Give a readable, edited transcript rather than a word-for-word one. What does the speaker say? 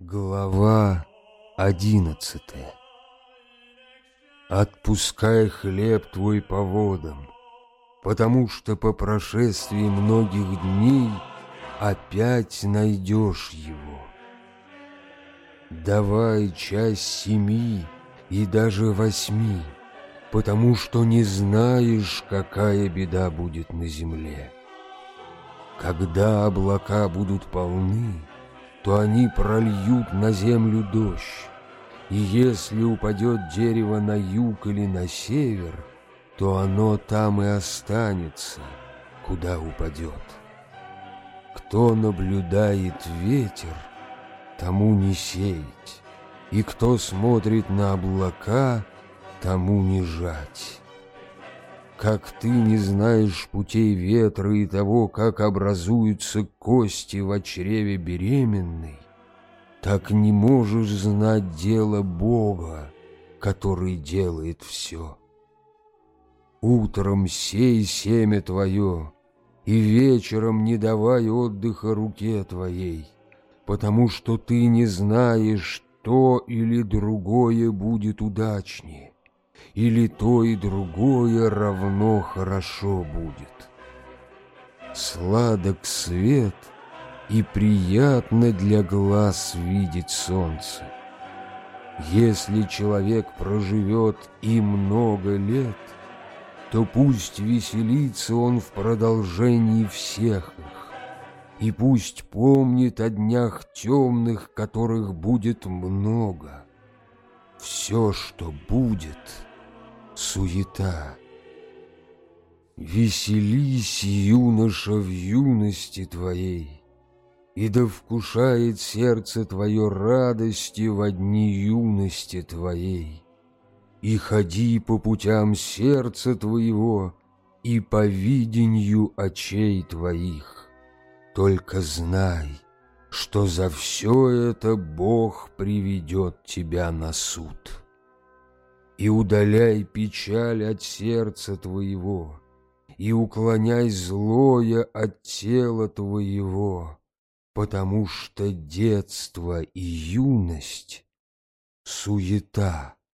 Глава 11. Отпускай хлеб твой по водам, потому что по прошествии многих дней опять найдешь его. Давай часть 7 и даже 8, потому что не знаешь, какая беда будет на земле. Когда облака будут полны, то они прольют на землю дождь, и если упадет дерево на юг или на север, то оно там и останется, куда упадет. Кто наблюдает ветер, тому не сеять, и кто смотрит на облака, тому не жать. Как ты не знаешь путей ветра и того, как образуются кости в чреве беременной, так не можешь знать дело Бога, который делает все. Утром сей семя твое, и вечером не давай отдыха руке твоей, потому что ты не знаешь, то или другое будет удачнее, или то и другое равно хорошо будет. Сладок свет, и приятно для глаз видеть солнце. Если человек проживет и много лет, то пусть веселится он в продолжении всех их, и пусть помнит о днях темных, которых будет много. Все, что будет, суета. Веселись, юноша, в юности твоей, и да вкушает сердце твое радости во дни юности твоей, и ходи по путям сердца твоего и по виденью очей твоих. Только знай, что за все это Бог приведет тебя на суд. И удаляй печаль от сердца твоего, и уклоняй злое от тела твоего, потому что детство и юность — суета,